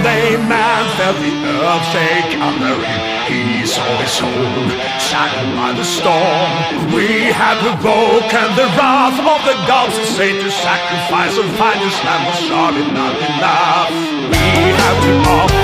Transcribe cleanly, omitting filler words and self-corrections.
day man felt the earth shake under him. He saw his soul shattered by the storm. We have awoken the wrath of the gods, to say to sacrifice and find his land was surely not enough. We have to offer